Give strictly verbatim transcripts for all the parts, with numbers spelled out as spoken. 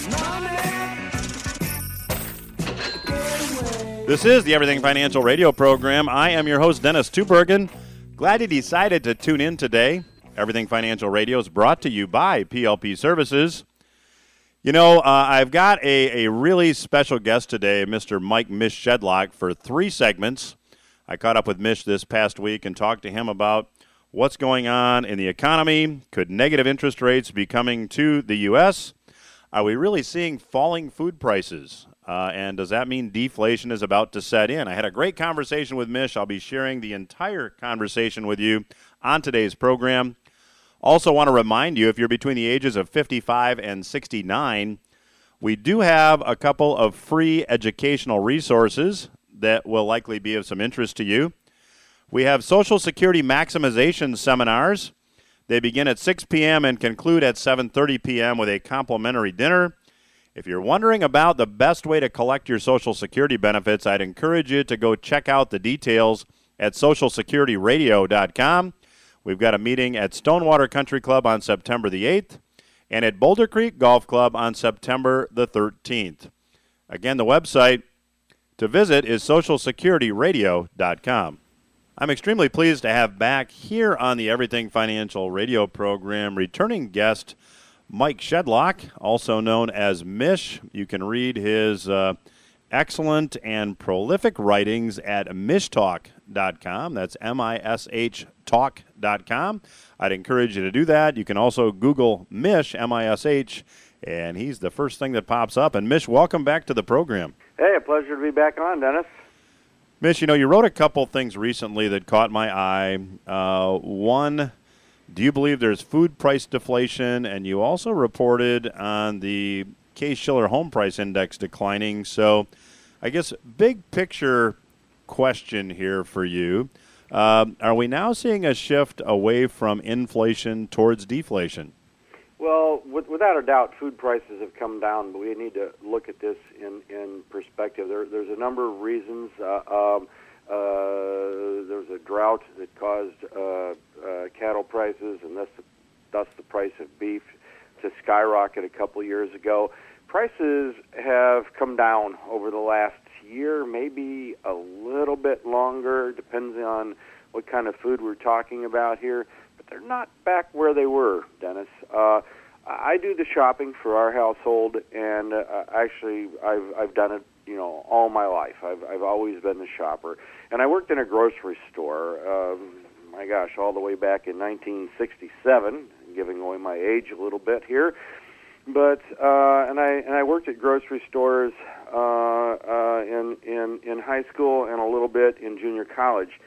This is the Everything Financial Radio program. I am your host, Dennis Tubbergen. Glad you decided to tune in today. Everything Financial Radio is brought to you by P L P Services. You know, uh, I've got a, a really special guest today, Mister Mike Mish Shedlock, for three segments. I caught up with Mish this past week and talked to him about what's going on in the economy. Could negative interest rates be coming to the U S? Are we really seeing falling food prices? Uh, and does that mean deflation is about to set in? I had a great conversation with Mish. I'll be sharing the entire conversation with you on today's program. Also want to remind you, if you're between the ages of fifty-five and sixty-nine, we do have a couple of free educational resources that will likely be of some interest to you. We have Social Security maximization seminars. They begin at six p.m. and conclude at seven thirty p.m. with a complimentary dinner. If you're wondering about the best way to collect your Social Security benefits, I'd encourage you to go check out the details at social security radio dot com. We've got a meeting at Stonewater Country Club on September the eighth and at Boulder Creek Golf Club on September the thirteenth. Again, the website to visit is social security radio dot com. I'm extremely pleased to have back here on the Everything Financial Radio program returning guest Mike Shedlock, also known as Mish. You can read his uh, excellent and prolific writings at mish talk dot com. That's M I S H talk dot com. I'd encourage you to do that. You can also Google Mish, M I S H, and he's the first thing that pops up. And Mish, welcome back to the program. Hey, a pleasure to be back on, Dennis. Mish, you know, you wrote a couple things recently that caught my eye. Uh, one, do you believe there's food price deflation? And you also reported on the Case-Shiller Home Price Index declining. So I guess big picture question here for you. Uh, are we now seeing a shift away from inflation towards deflation? Well, with, without a doubt, food prices have come down, but we need to look at this in, in perspective. There, there's a number of reasons. Uh, um, uh, there was a drought that caused uh, uh, cattle prices and thus the, thus the price of beef to skyrocket a couple years ago. Prices have come down over the last year, maybe a little bit longer, depends on what kind of food we're talking about here. But they're not back where they were, Dennis. Uh, I do the shopping for our household, and uh, actually, I've I've done it, you know, all my life. I've I've always been the shopper, and I worked in a grocery store. Uh, my gosh, all the way back in nineteen sixty-seven, giving away my age a little bit here. But uh, and I and I worked at grocery stores uh, uh, in in in high school and a little bit in junior college.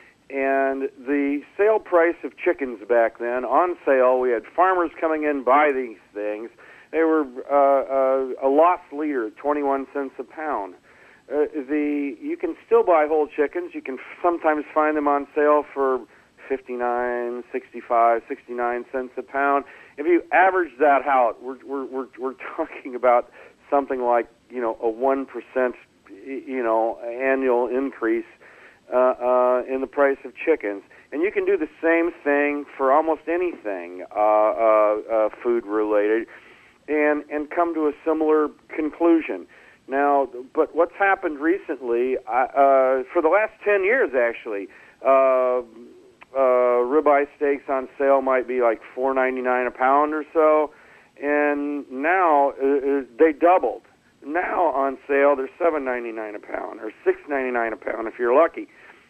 And the sale price of chickens back then, on sale, we had farmers coming in buy these things. They were uh, uh, a loss leader at twenty-one cents a pound. Uh, the you can still buy whole chickens. You can sometimes find them on sale for fifty-nine, sixty-five, sixty-nine cents a pound. If you average that out, we're we're we're, we're talking about something like, you know, a one percent, you know, annual increase uh, uh, in the price of chickens. And you can do the same thing for almost anything uh, uh, uh, food related, and and come to a similar conclusion. Now, but what's happened recently, uh, for the last ten years actually, uh, Uh, ribeye steaks on sale might be like four ninety-nine a pound or so, and now uh, they doubled. Now on sale they're seven ninety-nine a pound or six ninety-nine a pound if you're lucky.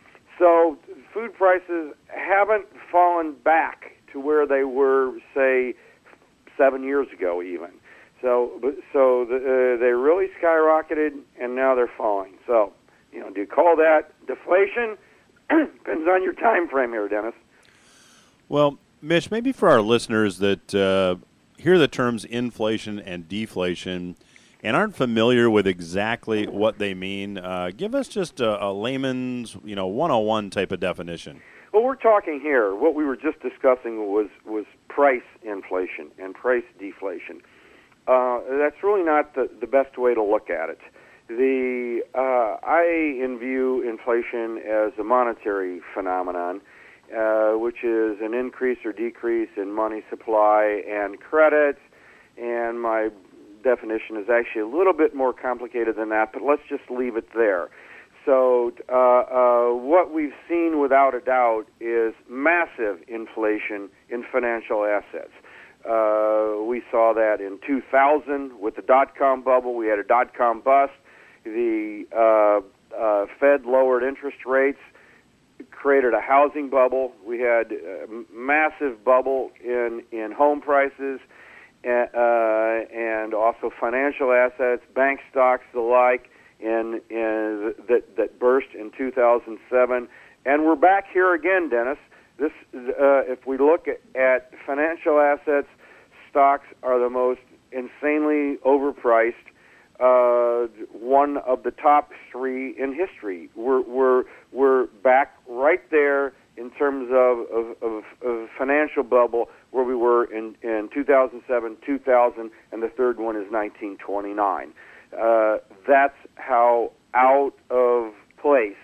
So food prices haven't fallen back to where they were, say, seven years ago even. So so the, uh, they really skyrocketed, and now they're falling. So, you know, do you call that deflation? Depends on your time frame here, Dennis. Well, Mish, maybe for our listeners that uh, hear the terms inflation and deflation and aren't familiar with exactly what they mean, uh, give us just a, a layman's, you know, one oh one type of definition. Well, we're talking here, what we were just discussing was, was price inflation and price deflation. Uh, that's really not the, the best way to look at it. The uh, I view inflation as a monetary phenomenon, uh, which is an increase or decrease in money supply and credit. And my definition is actually a little bit more complicated than that, but let's just leave it there. So uh, uh, what we've seen without a doubt is massive inflation in financial assets. Uh, we saw that in two thousand with the dot-com bubble. We had a dot-com bust. The uh, uh, Fed lowered interest rates, created a housing bubble. We had a massive bubble in, in home prices uh, and also financial assets, bank stocks, the like, in, in that, that burst in two thousand seven. And we're back here again, Dennis. This, uh, if we look at, at financial assets, stocks are the most insanely overpriced. Uh, one of the top three in history. We're we're we're back right there in terms of of, of, of financial bubble where we were in, in two thousand seven, two thousand, and the third one is nineteen twenty-nine. Uh, that's how out of place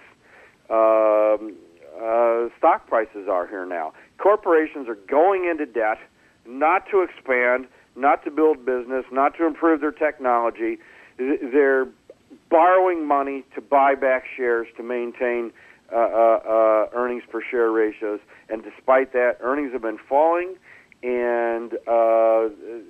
um, uh, stock prices are here now. Corporations are going into debt, not to expand, not to build business, not to improve their technology. They're borrowing money to buy back shares to maintain uh, uh, uh, earnings per share ratios, and despite that, earnings have been falling, and uh,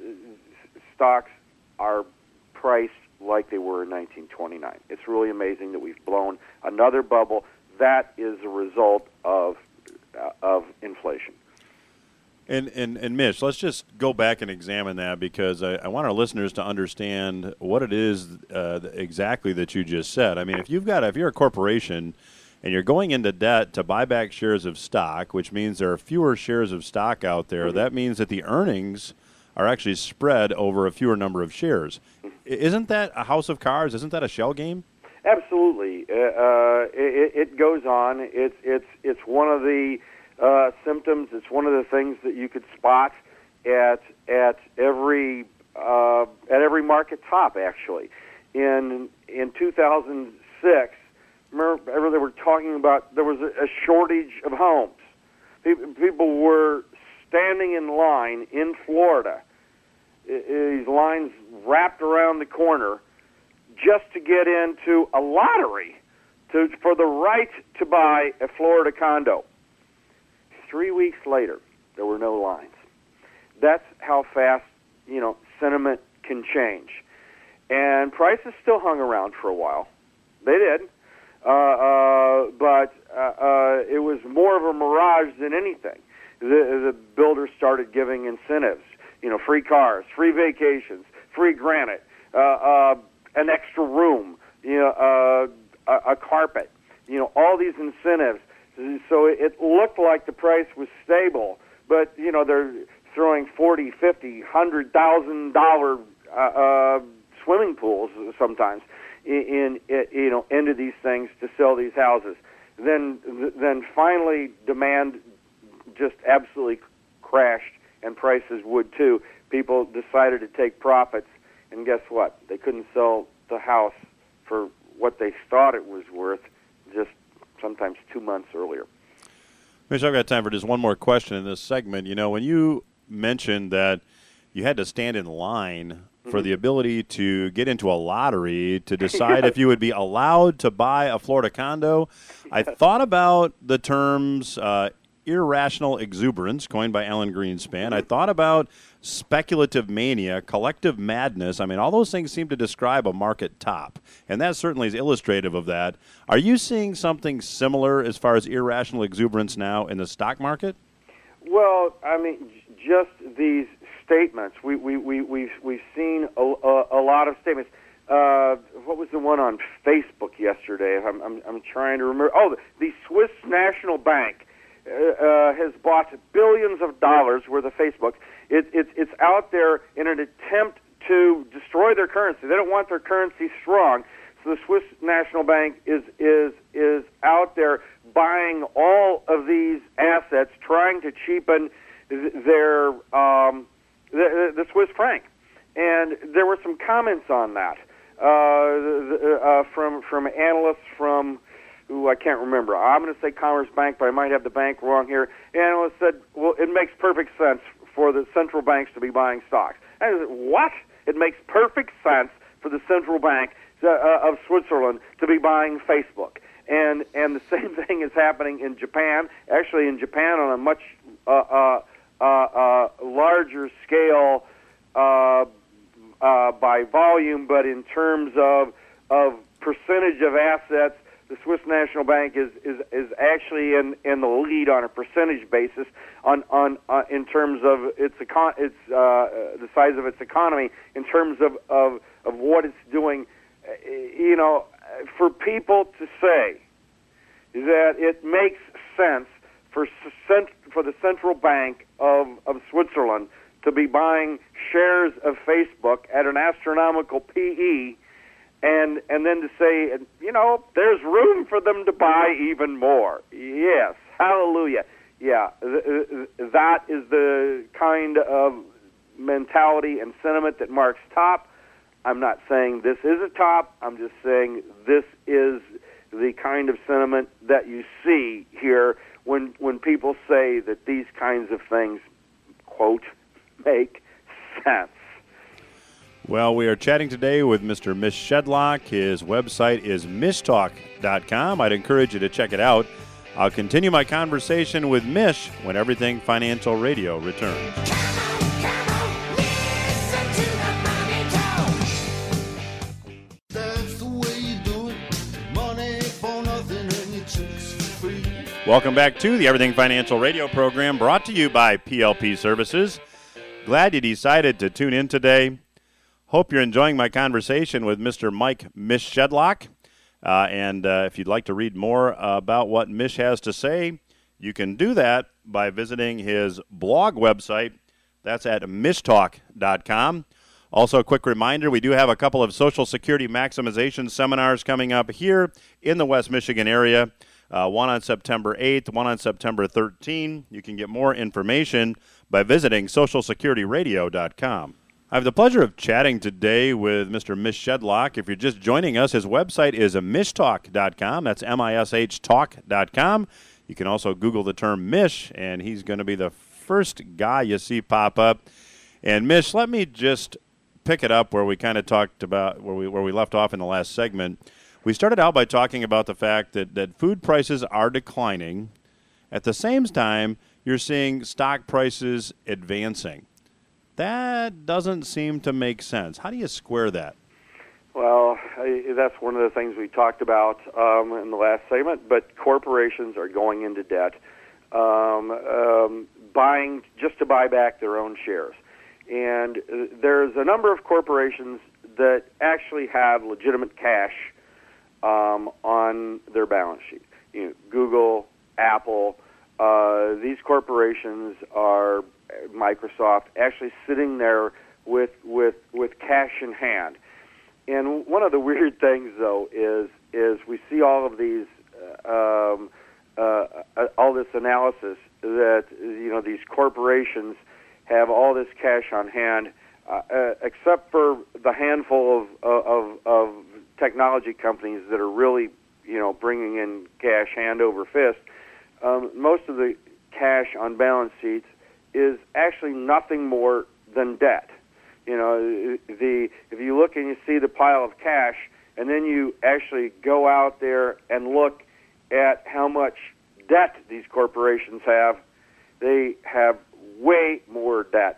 stocks are priced like they were in nineteen twenty-nine. It's really amazing that we've blown another bubble. That is a result of uh, of inflation. And, and and Mitch, let's just go back and examine that, because I, I want our listeners to understand what it is uh, exactly that you just said. I mean, if you've got if you're a corporation and you're going into debt to buy back shares of stock, which means there are fewer shares of stock out there, mm-hmm. that means that the earnings are actually spread over a fewer number of shares. Isn't that a house of cards? Isn't that a shell game? Absolutely. Uh, uh, it, it goes on. It's it's it's one of the Uh, symptoms. It's one of the things that you could spot at at every uh, at every market top. Actually, in in two thousand six, remember they were talking about there was a, a shortage of homes. People, people were standing in line in Florida. I, these lines wrapped around the corner just to get into a lottery to for the right to buy a Florida condo. Three weeks later, there were no lines. That's how fast, you know, sentiment can change. And prices still hung around for a while. They did. Uh, uh, but uh, uh, it was more of a mirage than anything. The, the builders started giving incentives, you know, free cars, free vacations, free granite, uh, uh, an extra room, you know, uh, a, a carpet, you know, all these incentives. So it looked like the price was stable, but you know they're throwing forty, fifty, hundred thousand dollar uh, uh, swimming pools sometimes in, in you know into these things to sell these houses. Then then finally demand just absolutely crashed, and prices would too. People decided to take profits, and guess what? They couldn't sell the house for what they thought it was worth just sometimes two months earlier. Mitch, I've got time for just one more question in this segment. You know, when you mentioned that you had to stand in line mm-hmm. for the ability to get into a lottery to decide if you would be allowed to buy a Florida condo, I thought about the terms uh, irrational exuberance, coined by Alan Greenspan. Mm-hmm. I thought about speculative mania, collective madness. I mean, all those things seem to describe a market top, and that certainly is illustrative of that. Are you seeing something similar as far as irrational exuberance now in the stock market? Well, I mean, just these statements. We, we, we, we've, we've seen a, a, a lot of statements. Uh, what was the one on Facebook yesterday? I'm, I'm, I'm trying to remember. Oh, the, the Swiss National Bank uh, uh, has bought billions of dollars worth of Facebook. It, it, it's out there in an attempt to destroy their currency. They don't want their currency strong. So the Swiss National Bank is is is out there buying all of these assets, trying to cheapen their um, the, the Swiss franc. And there were some comments on that uh, uh, from from analysts from, who I can't remember. I'm going to say Commerce Bank, but I might have the bank wrong here. Analysts said, well, it makes perfect sense for the central banks to be buying stocks. And I said, what? It makes perfect sense for the central bank uh, of Switzerland to be buying Facebook. And and the same thing is happening in Japan. Actually, in Japan, on a much uh, uh, uh, uh, larger scale uh, uh, by volume, but in terms of of percentage of assets, the Swiss National Bank is is, is actually in, in the lead on a percentage basis on on uh, in terms of its econ- its uh, the size of its economy, in terms of, of, of what it's doing. You know, for people to say that it makes sense for cent- for the central bank of, of Switzerland to be buying shares of Facebook at an astronomical P E, and and then to say, you know, there's room for them to buy even more. Yes, hallelujah. Yeah, th- th- that is the kind of mentality and sentiment that marks top. I'm not saying this is a top. I'm just saying this is the kind of sentiment that you see here when when people say that these kinds of things, quote, make sense. Well, we are chatting today with Mister Mish Shedlock. His website is mish talk dot com. I'd encourage you to check it out. I'll continue my conversation with Mish when Everything Financial Radio returns. Welcome back to the Everything Financial Radio program, brought to you by P L P Services. Glad you decided to tune in today. Hope you're enjoying my conversation with Mister Mike Mish Shedlock. Uh, and uh, if you'd like to read more about what Mish has to say, you can do that by visiting his blog website. That's at mish talk dot com. Also, a quick reminder, we do have a couple of Social Security maximization seminars coming up here in the West Michigan area. Uh, one on September eighth, one on September thirteenth. You can get more information by visiting social security radio dot com. I have the pleasure of chatting today with Mister Mish Shedlock. If you're just joining us, his website is mish talk dot com. That's M I S H talk dot com. You can also Google the term Mish, and he's going to be the first guy you see pop up. And Mish, let me just pick it up where we kind of talked about, where we where we left off in the last segment. We started out by talking about the fact that, that food prices are declining. At the same time, you're seeing stock prices advancing. That doesn't seem to make sense. How do you square that? Well, I, that's one of the things we talked about um, in the last segment, but corporations are going into debt, um, um, buying just to buy back their own shares. And uh, there's a number of corporations that actually have legitimate cash Um, on their balance sheet. You know, Google, Apple, uh, these corporations are, Microsoft, actually sitting there with with with cash in hand. And one of the weird things, though, is is we see all of these, uh, um, uh, all this analysis that, you know, these corporations have all this cash on hand, uh, uh, except for the handful of of, of technology companies that are really, you know, bringing in cash hand over fist. Um, most of the cash on balance sheets is actually nothing more than debt. You know, the if you look and you see the pile of cash, and then you actually go out there and look at how much debt these corporations have, they have way more debt,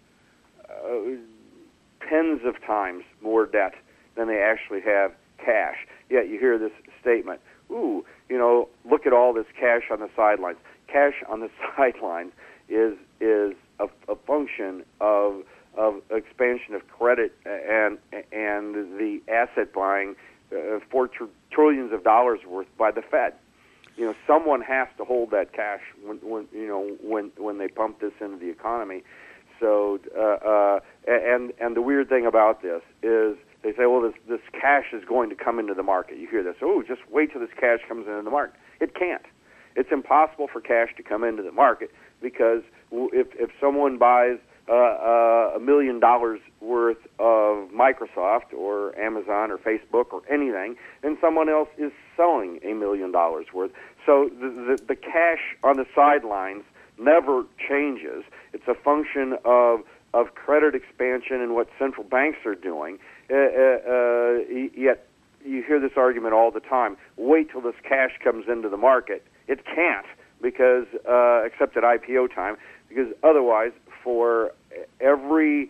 uh, tens of times more debt than they actually have cash. Yet you hear this statement, ooh, you know, look at all this cash on the sidelines. Cash on the sidelines is is a, a function of of expansion of credit and and the asset buying uh, for tr- trillions of dollars worth by the Fed. You know, someone has to hold that cash when, when you know when when they pump this into the economy. So, uh, uh, and and the weird thing about this is they say, well, this this cash is going to come into the market. You hear this, oh, just wait till this cash comes into the market. It can't. It's impossible for cash to come into the market because if if someone buys uh, uh, a million dollars worth of Microsoft or Amazon or Facebook or anything, then someone else is selling a million dollars worth. So the, the the cash on the sidelines never changes. It's a function of of credit expansion and what central banks are doing. Uh, uh, yet you hear this argument all the time. Wait till this cash comes into the market. It can't, because uh, except at I P O time, because otherwise, for every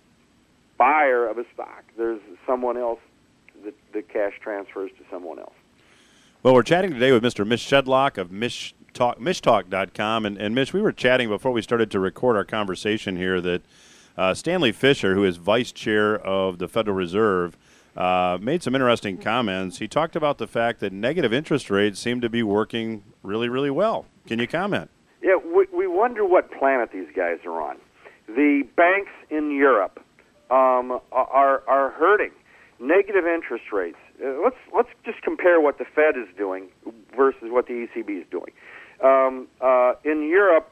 buyer of a stock, there's someone else that the cash transfers to someone else. Well, we're chatting today with Mister Mish Shedlock of Mish Talk, Mish Talk dot com. And, and Mish, we were chatting before we started to record our conversation here that uh, Stanley Fischer, who is vice chair of the Federal Reserve, uh, made some interesting comments. He talked about the fact that negative interest rates seem to be working really, really well. Can you comment? Yeah, we, we wonder what planet these guys are on. The banks in Europe um, are are hurting. Negative interest rates. Uh, let's let's just compare what the Fed is doing versus what the E C B is doing. Um, uh, in Europe,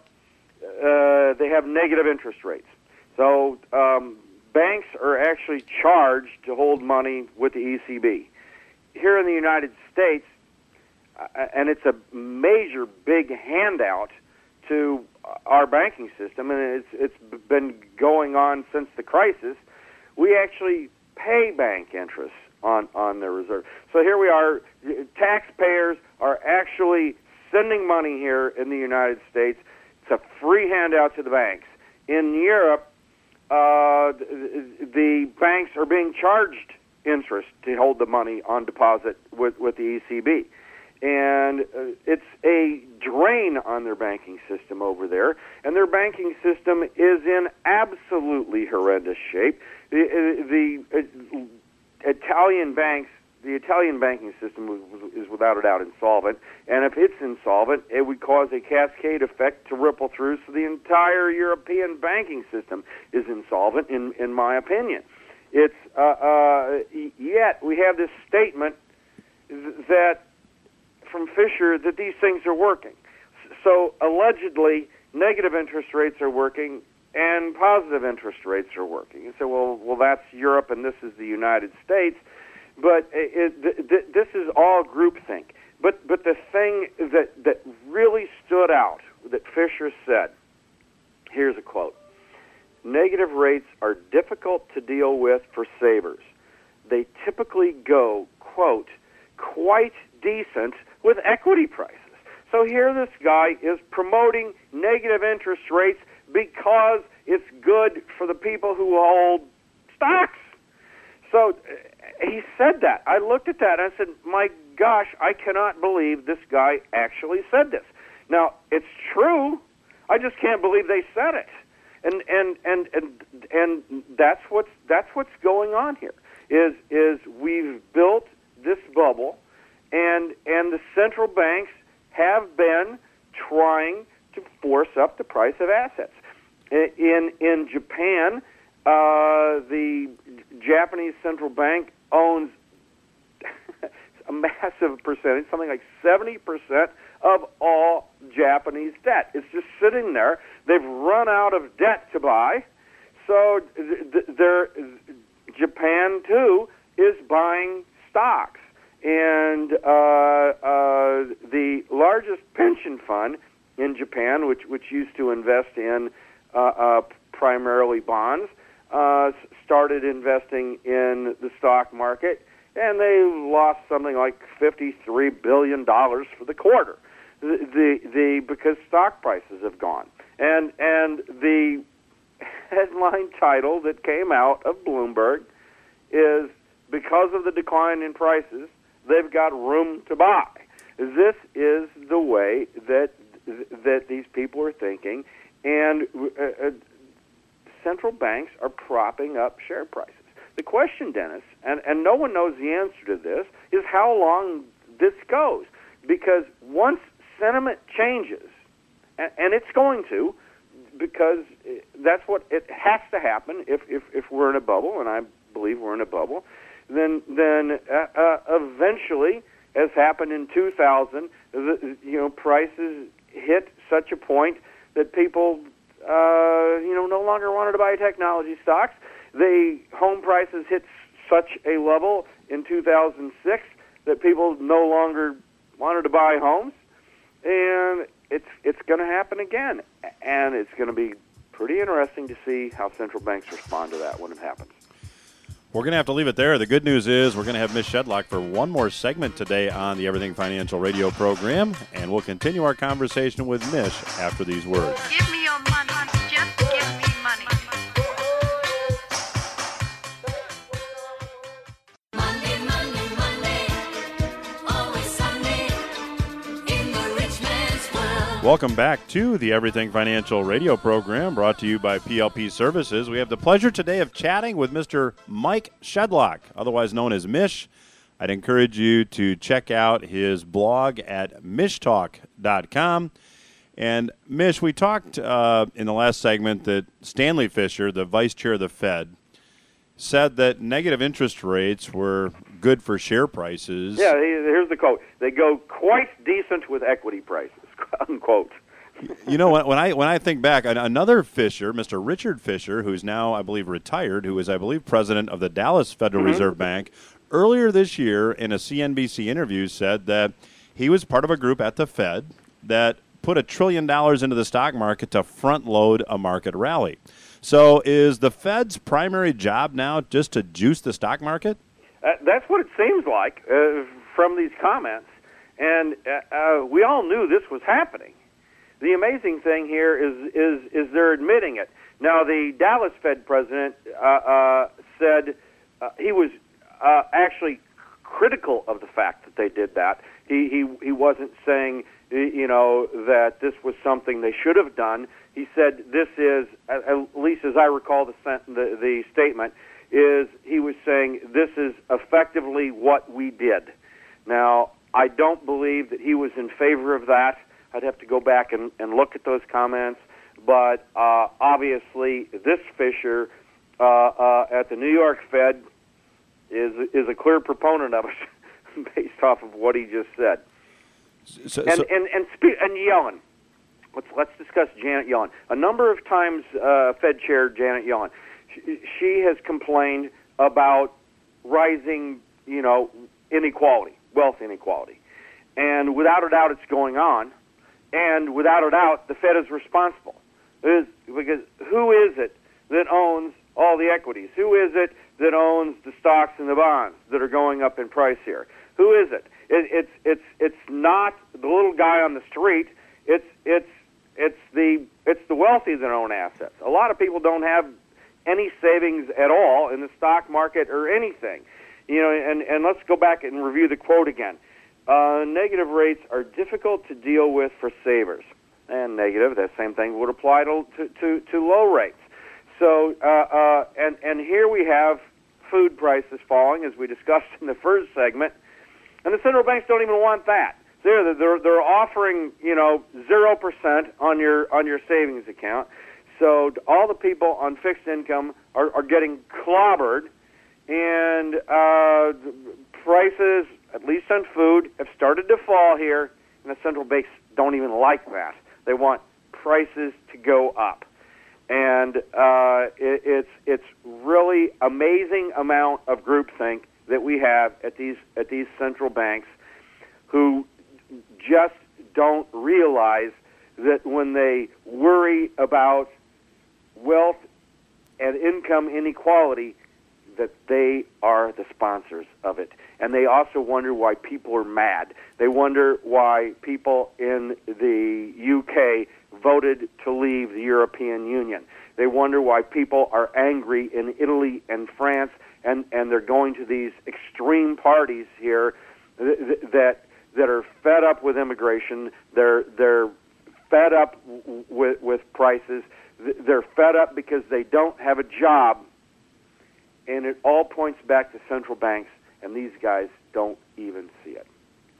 uh, they have negative interest rates. So um, banks are actually charged to hold money with the E C B. Here in the United States, uh, and it's a major big handout to our banking system, and it's it's been going on since the crisis. We actually pay bank interest on, on their reserve. So here we are, taxpayers are actually sending money here in the United States. It's a free handout to the banks. In Europe, uh, the, the banks are being charged interest to hold the money on deposit with, with the E C B. And uh, it's a drain on their banking system over there, and their banking system is in absolutely horrendous shape. The, the uh, Italian banks, the Italian banking system was, was, is without a doubt insolvent, and if it's insolvent, it would cause a cascade effect to ripple through, so the entire European banking system is insolvent, in, in my opinion. It's uh, uh, yet we have this statement that from Fischer that these things are working. So allegedly, negative interest rates are working and positive interest rates are working. And so, well, well, that's Europe and this is the United States. But it, th- th- this is all groupthink. But but the thing that, that really stood out that Fischer said, here's a quote: negative rates are difficult to deal with for savers. They typically go, quote, quite decent with equity prices. So here this guy is promoting negative interest rates because it's good for the people who hold stocks. So he said that. I looked at that and I said, my gosh, I cannot believe this guy actually said this. Now, it's true. I just can't believe they said it. And and and and, and that's what's that's what's going on here. Is is we've built this bubble, and and the central banks have been trying to force up the price of assets. In in Japan, uh, the Japanese central bank owns a massive percentage, something like seventy percent of all Japanese debt. It's just sitting there. They've run out of debt to buy, so th- th- Japan too is buying stocks. And uh, uh, the largest pension fund in Japan, which which used to invest in uh, uh, primarily bonds, uh, started investing in the stock market, and they lost something like fifty-three billion dollars for the quarter. The, the the because stock prices have gone, and and the headline title that came out of Bloomberg is, because of the decline in prices, they've got room to buy. This is the way that that these people are thinking, and uh, central banks are propping up share prices. The question, Dennis, and, and no one knows the answer to this, is how long this goes. Because once sentiment changes, and, and it's going to, because that's what it has to happen if, if, if we're in a bubble, and I believe we're in a bubble, then then uh, uh, eventually, as happened in two thousand, the, you know, prices hit such a point that people, uh, you know, no longer wanted to buy technology stocks. The home prices hit such a level in two thousand six that people no longer wanted to buy homes, and it's it's going to happen again, and it's going to be pretty interesting to see how central banks respond to that when it happens. We're going to have to leave it there. The good news is we're going to have Miz Shedlock for one more segment today on the Everything Financial radio program, and we'll continue our conversation with Mish after these words. Give me your money, just give me money. Monday, Monday, Monday, always Sunday, in the rich man's world. Welcome back to the Everything Financial radio program brought to you by P L P Services. We have the pleasure today of chatting with Mister Mike Shedlock, otherwise known as Mish. I'd encourage you to check out his blog at mish talk dot com. And, Mish, we talked uh, in the last segment that Stanley Fischer, the vice chair of the Fed, said that negative interest rates were good for share prices. Yeah, here's the quote. They go quite decent with equity prices, unquote. You know, when, when I when I think back, another Fisher, Mister Richard Fisher, who's now, I believe, retired, who was, I believe, president of the Dallas Federal mm-hmm. Reserve Bank, earlier this year in a C N B C interview said that he was part of a group at the Fed that put a trillion dollars into the stock market to front-load a market rally. So is the Fed's primary job now just to juice the stock market? Uh, that's what it seems like uh, from these comments. And uh, uh, we all knew this was happening. The amazing thing here is is is they're admitting it. Now, the Dallas Fed president uh, uh, said uh, he was uh, actually critical of the fact that they did that. He he he wasn't saying, you know, that this was something they should have done. He said this is, at least as I recall the the, the statement, is he was saying this is effectively what we did. Now, I don't believe that he was in favor of that. I'd have to go back and, and look at those comments. But uh, obviously, this Fisher uh, uh, at the New York Fed is is a clear proponent of it based off of what he just said. So, and, so, and and spe- and Yellen. Let's let's discuss Janet Yellen. A number of times, uh, Fed Chair Janet Yellen, she, she has complained about rising, you know, inequality, wealth inequality, and without a doubt, it's going on. And without a doubt, the Fed is responsible. It is, because who is it that owns all the equities? Who is it that owns the stocks and the bonds that are going up in price here? Who is it? it it's it's it's not the little guy on the street. It's it's it's the it's the wealthy that own assets. A lot of people don't have any savings at all in the stock market or anything. You know, and, and let's go back and review the quote again. Uh, negative rates are difficult to deal with for savers. And negative, that same thing would apply to to, to, to low rates. So, uh, uh, and, and here we have food prices falling, as we discussed in the first segment, and the central banks don't even want that. They're, they're, they're offering, you know, zero percent on your, on your savings account. So all the people on fixed income are, are getting clobbered, and uh, prices, at least on food, have started to fall here, and the central banks don't even like that. They want prices to go up. And uh, it, it's it's really amazing amount of groupthink that we have at these at these central banks, who just don't realize that when they worry about wealth and income inequality, that they are the sponsors of it. And they also wonder why people are mad. They wonder why people in the U K voted to leave the European Union. They wonder why people are angry in Italy and France, and, and they're going to these extreme parties here th- that that are fed up with immigration. They're they're fed up w- with with prices. They're fed up because they don't have a job. And it all points back to central banks, and these guys don't even see it.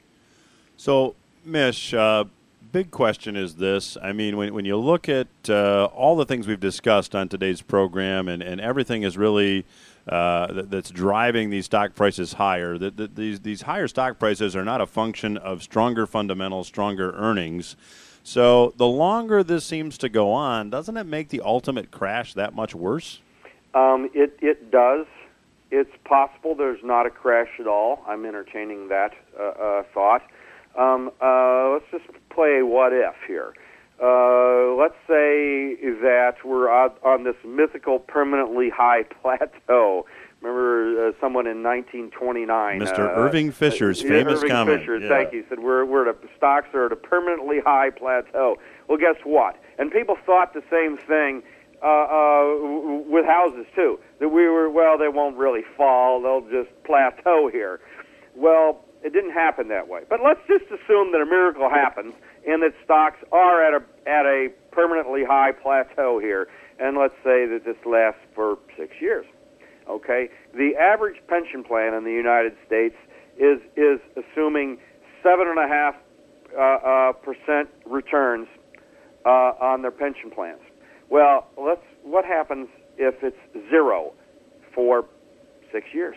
So, Mish, uh, big question is this. I mean, when when you look at uh, all the things we've discussed on today's program, and, and everything is really uh, that, that's driving these stock prices higher, that, that these, these higher stock prices are not a function of stronger fundamentals, stronger earnings. So the longer this seems to go on, doesn't it make the ultimate crash that much worse? Um, it, it does. It's possible there's not a crash at all. I'm entertaining that uh, uh, thought. Um, uh, let's just play a what if here. uh, let's say that we're on, on this mythical permanently high plateau. Remember uh, someone in nineteen twenty-nine, Mister Uh, Irving Fisher's uh, famous Irving comment. Fisher, Yeah. thank you. Said we're we're at a, stocks are at a permanently high plateau. Well, guess what? And people thought the same thing uh, uh, w- with houses too. That we were well, they won't really fall; they'll just plateau here. Well, it didn't happen that way. But let's just assume that a miracle happens and that stocks are at a at a permanently high plateau here. And let's say that this lasts for six years. Okay, the average pension plan in the United States is is assuming seven and a half uh, uh, percent returns uh, on their pension plans. Well, let's. What happens if it's zero for six years?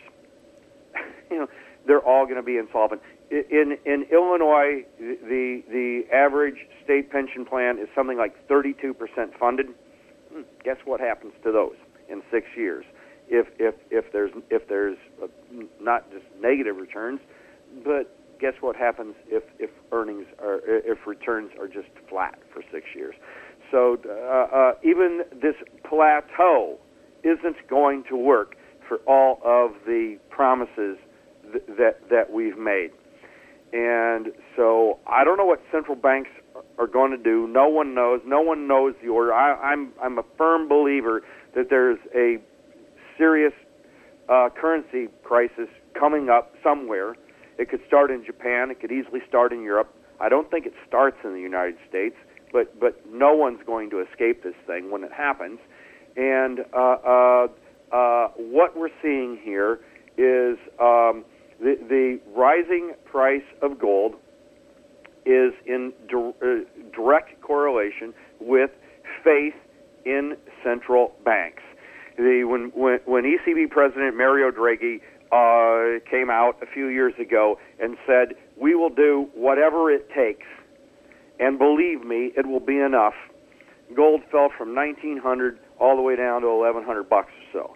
you know, they're all going to be insolvent. In in Illinois, the the average state pension plan is something like thirty-two percent funded. Hmm, guess what happens to those in six years? If if if there's if there's uh, not just negative returns, but guess what happens if if earnings are if returns are just flat for six years? So uh, uh, even this plateau isn't going to work for all of the promises th- that that we've made. And so I don't know what central banks are going to do. No one knows. No one knows the order. I, I'm I'm a firm believer that there's a serious uh, currency crisis coming up somewhere. It could start in Japan. It could easily start in Europe. I don't think it starts in the United States, but but no one's going to escape this thing when it happens. And uh, uh, uh, what we're seeing here is um, the, the rising price of gold is in di- uh, direct correlation with faith in central banks. The, when, when, when E C B President Mario Draghi uh, came out a few years ago and said, we will do whatever it takes, and believe me, it will be enough, gold fell from nineteen hundred all the way down to eleven hundred bucks or so.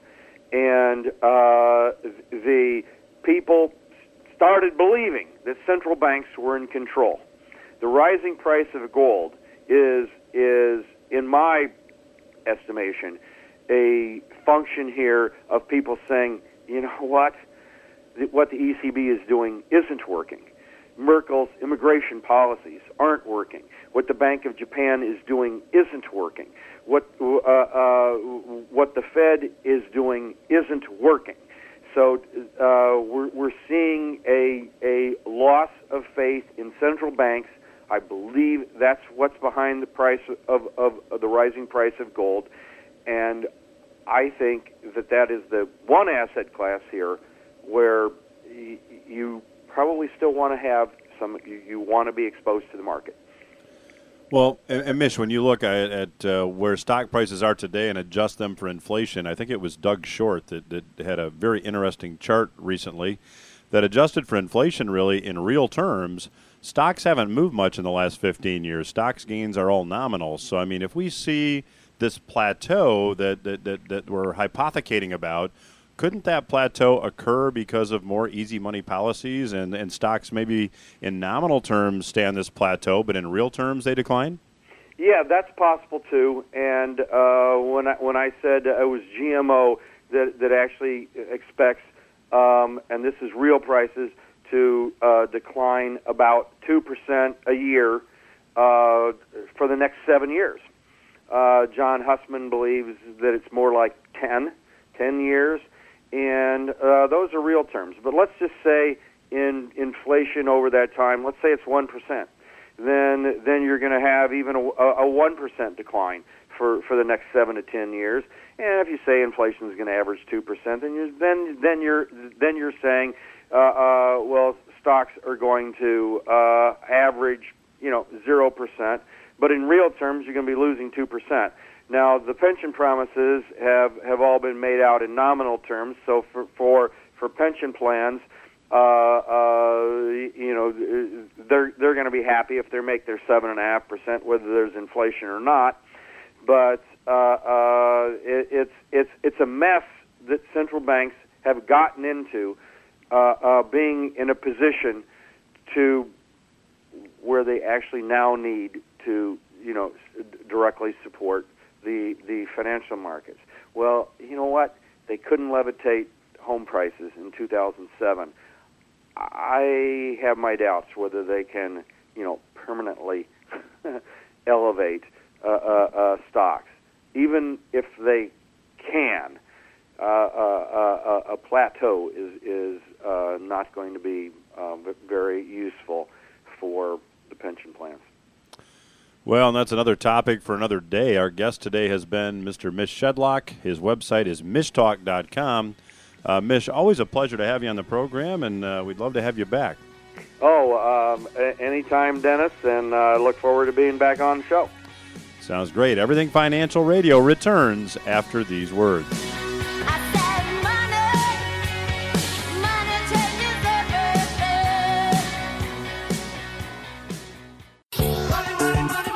And uh, the people started believing that central banks were in control. The rising price of gold is, is in my estimation, a function here of people saying, you know what, what the E C B is doing isn't working. Merkel's immigration policies aren't working. What the Bank of Japan is doing isn't working. What uh, uh, what the Fed is doing isn't working. So uh, we're, we're seeing a a loss of faith in central banks. I believe that's what's behind the price of, of, of the rising price of gold. And I think that that is the one asset class here where y- you probably still want to have some, you, you want to be exposed to the market. Well, and, and Mish, when you look at, at uh, where stock prices are today and adjust them for inflation, I think it was Doug Short that, that had a very interesting chart recently that adjusted for inflation really in real terms. Stocks haven't moved much in the last fifteen years. Stocks gains are all nominal. So, I mean, if we see this plateau that, that, that, that we're hypothecating about, couldn't that plateau occur because of more easy money policies and, and stocks maybe in nominal terms stay on this plateau, but in real terms they decline? Yeah, that's possible too. And uh, when I when I said it was G M O that that actually expects, um, and this is real prices, to uh, decline about two percent a year uh, for the next seven years. Uh, John Hussman believes that it's more like ten, ten years, and uh, those are real terms. But let's just say in inflation over that time, let's say it's one percent. Then then you're going to have even a, a one percent decline for, for the next seven to ten years. And if you say inflation is going to average two percent, then you're then then you're then you're saying, uh, uh, well, stocks are going to uh, average, you know, zero percent. But in real terms, you're going to be losing two percent. Now, the pension promises have, have all been made out in nominal terms. So for for, for pension plans, uh, uh, you know, they're they're going to be happy if they make their seven and a half percent, whether there's inflation or not. But uh, uh, it, it's it's it's a mess that central banks have gotten into, uh, uh, being in a position to where they actually now need to you know, s- directly support the the financial markets. Well, you know what? They couldn't levitate home prices in two thousand seven. I have my doubts whether they can, you know, permanently elevate uh, uh, uh, stocks. Even if they can, uh, uh, uh, a plateau is is uh, not going to be uh, very useful for the pension plans. Well, and that's another topic for another day. Our guest today has been Mister Mish Shedlock. His website is mish talk dot com. Uh, Mish, always a pleasure to have you on the program, and uh, we'd love to have you back. Oh, um, a- anytime, Dennis, and I uh, look forward to being back on the show. Sounds great. Everything Financial Radio returns after these words. I said money, money changes everything. Money, money, money,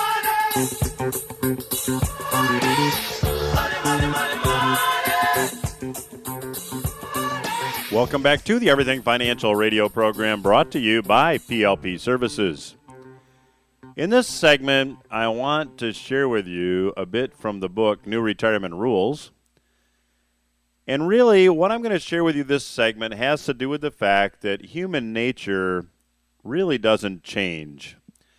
money. Welcome back to the Everything Financial Radio program, brought to you by P L P Services. In this segment, I want to share with you a bit from the book New Retirement Rules. And really, what I'm going to share with you this segment has to do with the fact that human nature really doesn't change.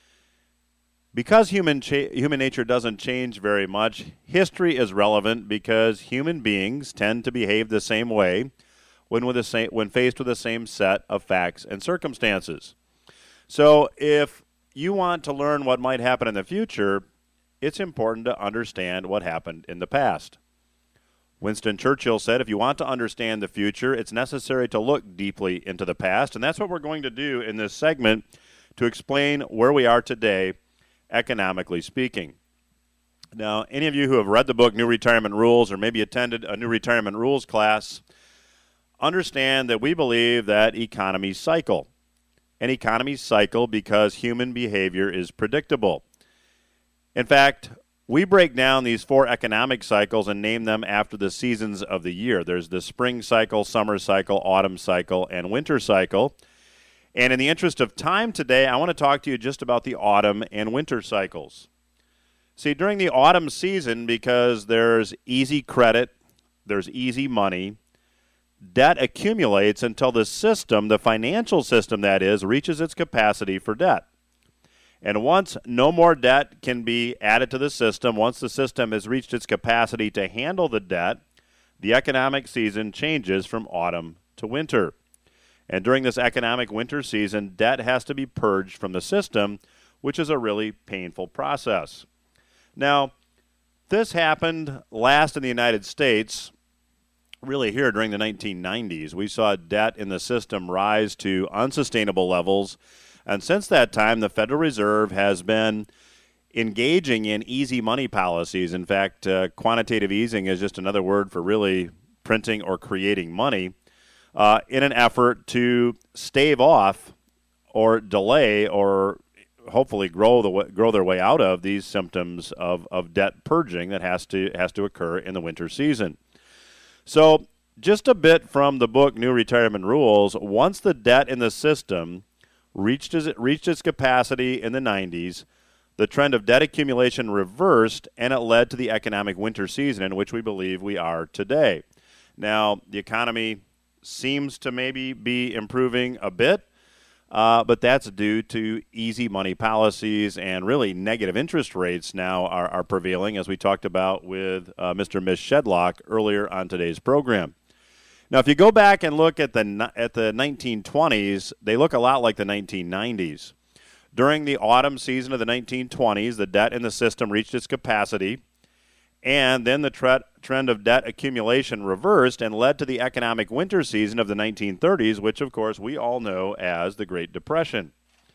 Because human cha- human nature doesn't change very much, history is relevant because human beings tend to behave the same way when with the same when faced with the same set of facts and circumstances. So if you want to learn what might happen in the future, it's important to understand what happened in the past. Winston Churchill said, if you want to understand the future, it's necessary to look deeply into the past, and that's what we're going to do in this segment to explain where we are today, economically speaking. Now, any of you who have read the book New Retirement Rules or maybe attended a New Retirement Rules class understand that we believe that economies cycle. And economies cycle because human behavior is predictable. In fact, we break down these four economic cycles and name them after the seasons of the year. There's the spring cycle, summer cycle, autumn cycle, and winter cycle. And in the interest of time today, I want to talk to you just about the autumn and winter cycles. See, during the autumn season, because there's easy credit, there's easy money, debt accumulates until the system, the financial system that is, reaches its capacity for debt. And once no more debt can be added to the system, once the system has reached its capacity to handle the debt, the economic season changes from autumn to winter. And during this economic winter season, debt has to be purged from the system, which is a really painful process. Now, this happened last in the United States really here during the nineteen nineties. We saw debt in the system rise to unsustainable levels. And since that time, the Federal Reserve has been engaging in easy money policies. In fact, uh, quantitative easing is just another word for really printing or creating money uh, in an effort to stave off or delay or hopefully grow the grow their way out of these symptoms of, of debt purging that has to has to occur in the winter season. So just a bit from the book New Retirement Rules, once the debt in the system reached its, reached its capacity in the nineties, the trend of debt accumulation reversed, and it led to the economic winter season in which we believe we are today. Now, the economy seems to maybe be improving a bit, uh, but that's due to easy money policies, and really negative interest rates now are, are prevailing, as we talked about with uh, Mister Mish Shedlock earlier on today's program. Now, if you go back and look at the at the nineteen twenties, they look a lot like the nineteen nineties. During the autumn season of the nineteen twenties, the debt in the system reached its capacity, and then the tre- trend of debt accumulation reversed and led to the economic winter season of the nineteen thirties, which, of course, we all know as the Great Depression.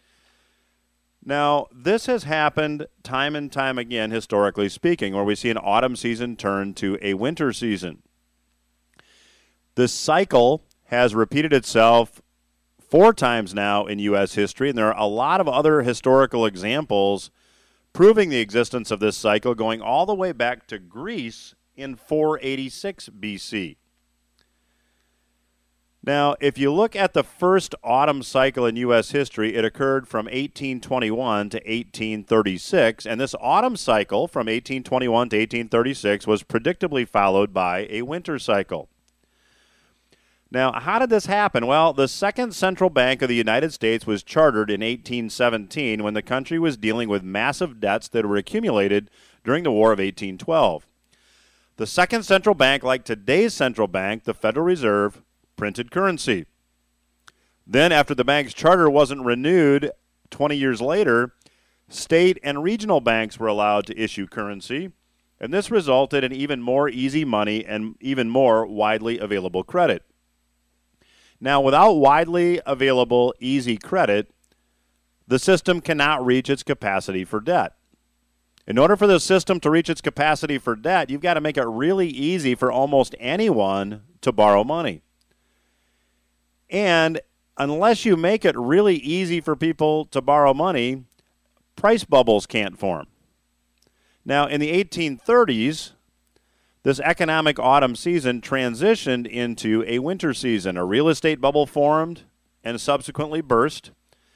Now, this has happened time and time again, historically speaking, where we see an autumn season turn to a winter season. This cycle has repeated itself four times now in U S history, and there are a lot of other historical examples proving the existence of this cycle going all the way back to Greece in four eighty-six B C. Now, if you look at the first autumn cycle in U S history, it occurred from eighteen twenty-one to eighteen thirty-six, and this autumn cycle from eighteen twenty-one to eighteen thirty-six was predictably followed by a winter cycle. Now, how did this happen? Well, the Second Central Bank of the United States was chartered in eighteen seventeen when the country was dealing with massive debts that were accumulated during the War of eighteen twelve. The Second Central Bank, like today's central bank, the Federal Reserve, printed currency. Then, after the bank's charter wasn't renewed twenty years later, state and regional banks were allowed to issue currency, and this resulted in even more easy money and even more widely available credit. Now, without widely available easy credit, the system cannot reach its capacity for debt. In order for the system to reach its capacity for debt, you've got to make it really easy for almost anyone to borrow money. And unless you make it really easy for people to borrow money, price bubbles can't form. Now, in the eighteen thirties, this economic autumn season transitioned into a winter season. A real estate bubble formed and subsequently burst.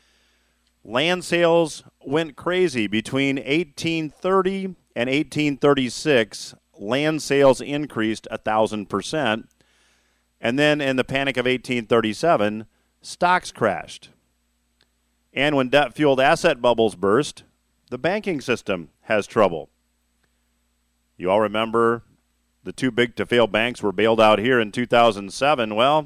Land sales went crazy. Between eighteen thirty and eighteen thirty-six, land sales increased one thousand percent. And then in the panic of eighteen thirty-seven, stocks crashed. And when debt-fueled asset bubbles burst, the banking system has trouble. You all remember the too big to fail banks were bailed out here in two thousand seven. Well,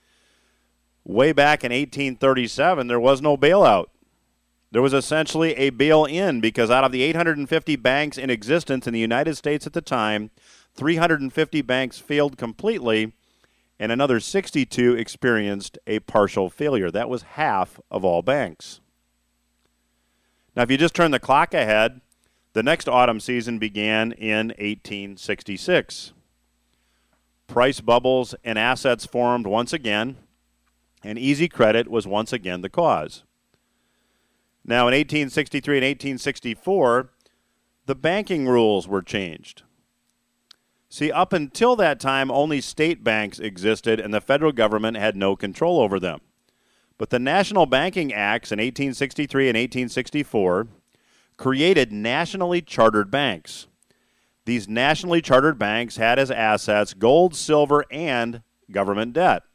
way back in eighteen thirty-seven, there was no bailout. There was essentially a bail-in because out of the eight hundred fifty banks in existence in the United States at the time, three hundred fifty banks failed completely, and another sixty-two experienced a partial failure. That was half of all banks. Now, if you just turn the clock ahead, the next autumn season began in eighteen sixty-six. Price bubbles and assets formed once again, and easy credit was once again the cause. Now, in eighteen sixty-three and eighteen sixty-four, the banking rules were changed. See, up until that time, only state banks existed, and the federal government had no control over them. But the National Banking Acts in eighteen sixty-three and eighteen sixty-four created nationally chartered banks. These nationally chartered banks had as assets gold, silver, and government debt.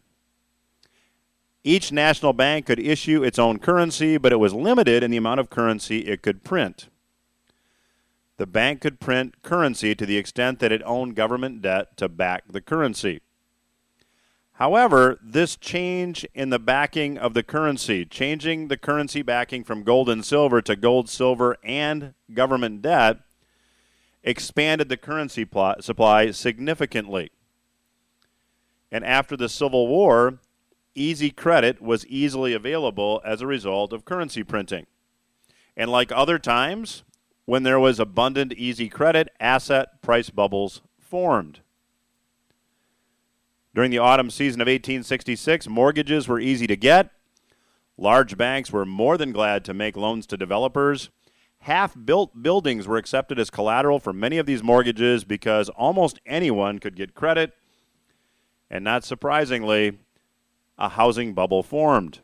Each national bank could issue its own currency, but it was limited in the amount of currency it could print. The bank could print currency to the extent that it owned government debt to back the currency. However, this change in the backing of the currency, changing the currency backing from gold and silver to gold, silver, and government debt, expanded the currency pl- supply significantly. And after the Civil War, easy credit was easily available as a result of currency printing. And like other times, when there was abundant easy credit, asset price bubbles formed. During the autumn season of eighteen sixty-six, mortgages were easy to get. Large banks were more than glad to make loans to developers. Half-built buildings were accepted as collateral for many of these mortgages because almost anyone could get credit. And not surprisingly, a housing bubble formed.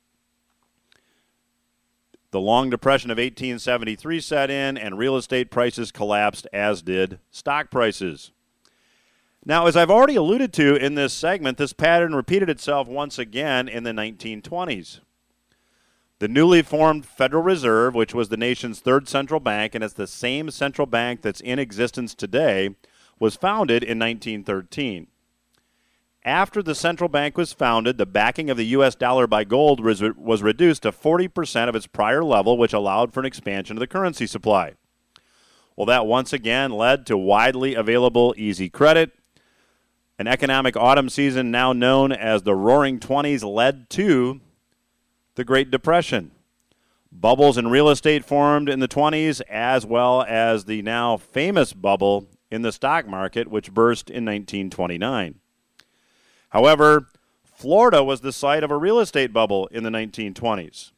The long depression of eighteen seventy-three set in, and real estate prices collapsed, as did stock prices. Now, as I've already alluded to in this segment, this pattern repeated itself once again in the nineteen twenties. The newly formed Federal Reserve, which was the nation's third central bank, and it's the same central bank that's in existence today, was founded in nineteen thirteen. After the central bank was founded, the backing of the U S dollar by gold was, was reduced to forty percent of its prior level, which allowed for an expansion of the currency supply. Well, that once again led to widely available easy credit. An economic autumn season now known as the Roaring Twenties led to the Great Depression. Bubbles in real estate formed in the twenties, as well as the now famous bubble in the stock market, which burst in nineteen twenty-nine. However, Florida was the site of a real estate bubble in the nineteen twenties.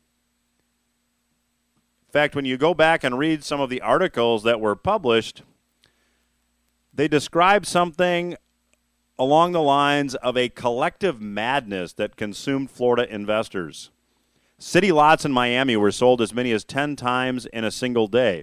In fact, when you go back and read some of the articles that were published, they describe something along the lines of a collective madness that consumed Florida investors. City lots in Miami were sold as many as ten times in a single day.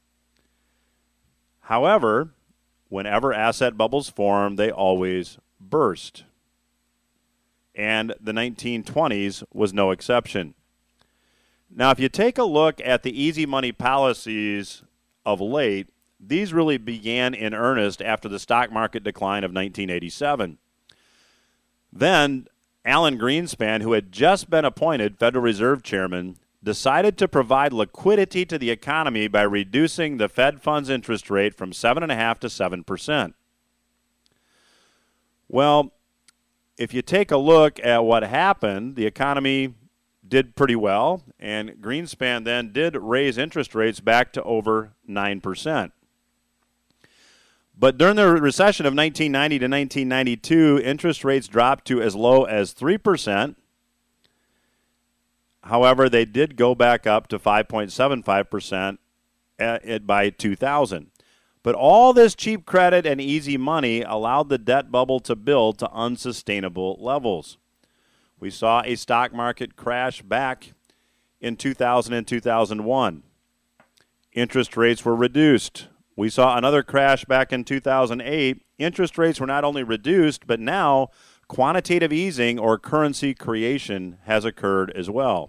However, whenever asset bubbles form, they always burst. And the nineteen twenties was no exception. Now, if you take a look at the easy money policies of late, these really began in earnest after the stock market decline of nineteen eighty-seven. Then, Alan Greenspan, who had just been appointed Federal Reserve Chairman, decided to provide liquidity to the economy by reducing the Fed funds interest rate from seven point five to seven percent. Well, if you take a look at what happened, the economy did pretty well, and Greenspan then did raise interest rates back to over nine percent. But during the recession of nineteen ninety to nineteen ninety-two, interest rates dropped to as low as three percent. However, they did go back up to five point seven five percent by two thousand. But all this cheap credit and easy money allowed the debt bubble to build to unsustainable levels. We saw a stock market crash back in two thousand and two thousand one. Interest rates were reduced. We saw another crash back in two thousand eight. Interest rates were not only reduced, but now quantitative easing or currency creation has occurred as well.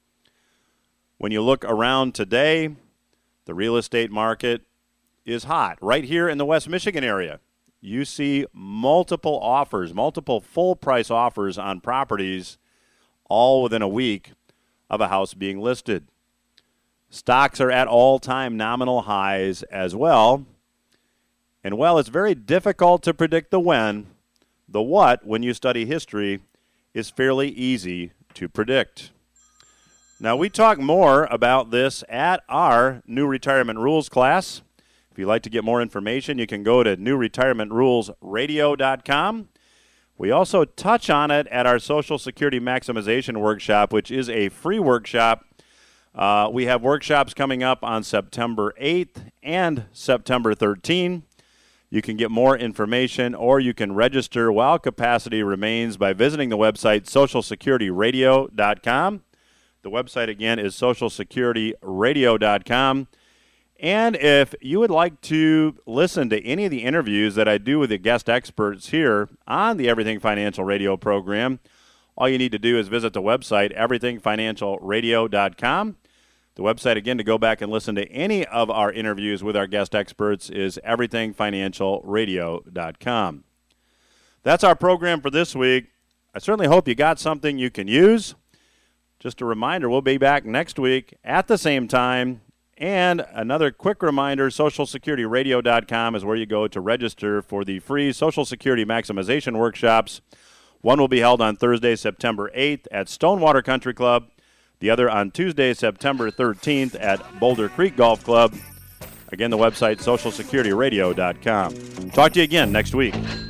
When you look around today, the real estate market is hot. Right here in the West Michigan area, you see multiple offers, multiple full-price offers on properties all within a week of a house being listed. Stocks are at all-time nominal highs as well. And while it's very difficult to predict the when, the what, when you study history, is fairly easy to predict. Now, we talk more about this at our New Retirement Rules class. If you'd like to get more information, you can go to new retirement rules radio dot com. We also touch on it at our Social Security Maximization Workshop, which is a free workshop. Uh, we have workshops coming up on September eighth and September thirteenth. You can get more information or you can register while capacity remains by visiting the website social security radio dot com. The website again is social security radio dot com. And if you would like to listen to any of the interviews that I do with the guest experts here on the Everything Financial Radio program, all you need to do is visit the website, everything financial radio dot com. The website, again, to go back and listen to any of our interviews with our guest experts is everything financial radio dot com. That's our program for this week. I certainly hope you got something you can use. Just a reminder, we'll be back next week at the same time. And another quick reminder, social security radio dot com is where you go to register for the free Social Security Maximization Workshops. One will be held on Thursday, September eighth at Stonewater Country Club. The other on Tuesday, September thirteenth at Boulder Creek Golf Club. Again, the website, social security radio dot com. Talk to you again next week.